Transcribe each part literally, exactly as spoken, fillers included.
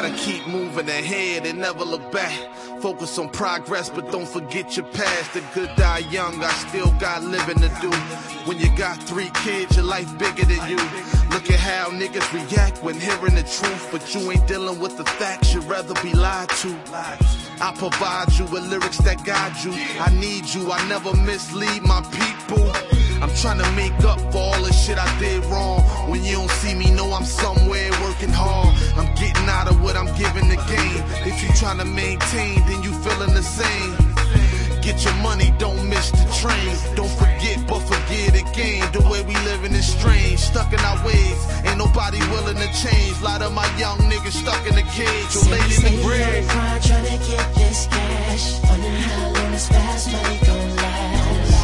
Gotta keep moving ahead and never look back. Focus on progress, but don't forget your past. The good die young, I still got living to do. When you got three kids, your life bigger than you. Look at how niggas react when hearing the truth, but you ain't dealing with the facts, you'd rather be lied to. I provide you with lyrics that guide you. I need you, I never mislead my people. I'm trying to make up for all the shit I did wrong. When you don't see me, know I'm somewhere working hard. I'm getting out of what I'm giving the game. If you trying to maintain, then you feeling the same. Get your money, don't miss the train. Don't forget, but forget again. The way we living is strange, stuck in our ways. Ain't nobody willing to change. A lot of my young niggas stuck in the cage or laid in the grave. Trying to get this cash, wondering how long this fast money gon' last.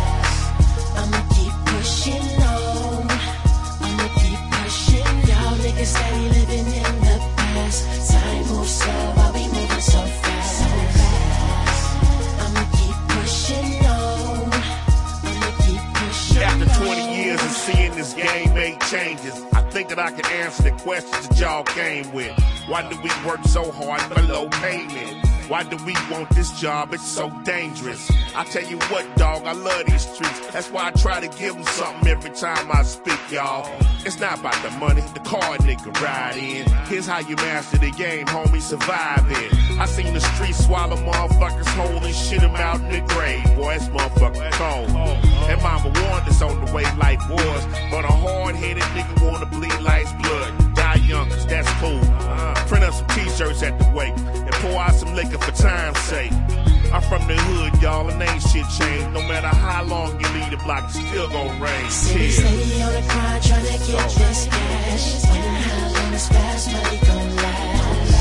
I'ma keep pushing on, I'ma keep pushing. Y'all niggas steady living in the past. Time moves slow, I'll be moving so fast. So fast. I'ma keep pushing on, I'ma keep pushing on. After twenty years of seeing this game make changes, I think that I can answer the questions that y'all came with. Why do we work so hard for low payment? Why do we want this job? It's so dangerous. I tell you what, dog, I love these streets. That's why I try to give them something every time I speak, y'all. It's not about the money, the car nigga ride in. Here's how you master the game, homie, survive it. I seen the streets swallow motherfuckers whole and shit them out in the grave. Boy, it's motherfucking cold. And mama warned us on the way life was, but a hard-headed nigga wanna bleed life's blood. Die young, cause that's cool. Print up some t-shirts at the wake and pour out some liquor for time's sake. I'm from the hood, y'all, and ain't shit changed. No matter how long you leave the block, it's still gon' rain. Steady, steady on the grind, trying to get this cash. Wondering how long this fast money gon' last.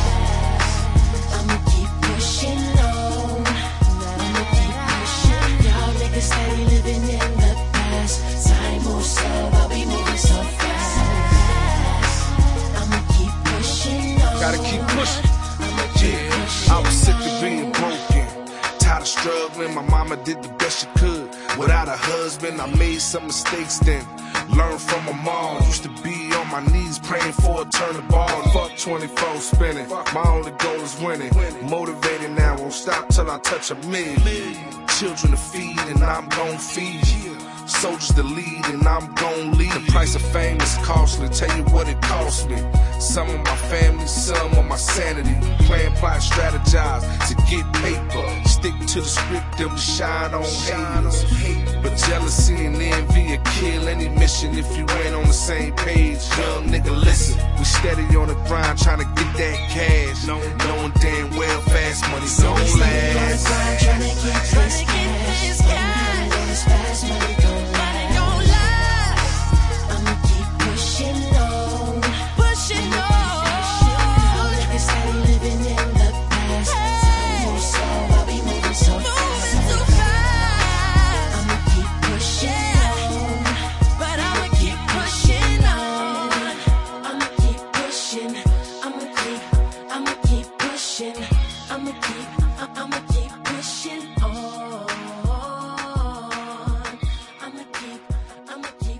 I'ma keep pushing on, I'ma keep pushing. Y'all niggas steady living in the past. Time moves slow, I'll be moving so fast. I'ma keep pushing on. Gotta keep pushing. Yeah, I was sick of being broken, tired of struggling. My mama did the best she could. Without a husband, I made some mistakes then. Learned from my mom. Used to be on my knees praying for a turn the ball. Fuck twenty-four spinning. My only goal is winning. Motivated now, won't stop till I touch a million. Children to feed and I'm gon' feed you. Soldiers to lead and I'm gon' lead. The price of fame is costly, tell you what it cost me. Some of my family, some of my sanity. Plan, plot, strategize to get paper. Stick to the script and we shine on haters. But jealousy and envy will kill any mission if you ain't on the same page. Young nigga, listen, we steady on the grind trying to get that cash. Knowing damn well fast money don't last. Trying to get this cash, wondering how long this fast money gon' last. I'ma keep pushing on, pushing on. Y'all niggas steady living in the past. Time moves slow, I'll be moving so fast. I'ma keep pushing on, but I'ma keep pushing on. I'ma keep pushing, I'ma keep, I'ma keep pushing. I'ma keep, I'ma keep pushing on. I'ma keep, I'ma keep.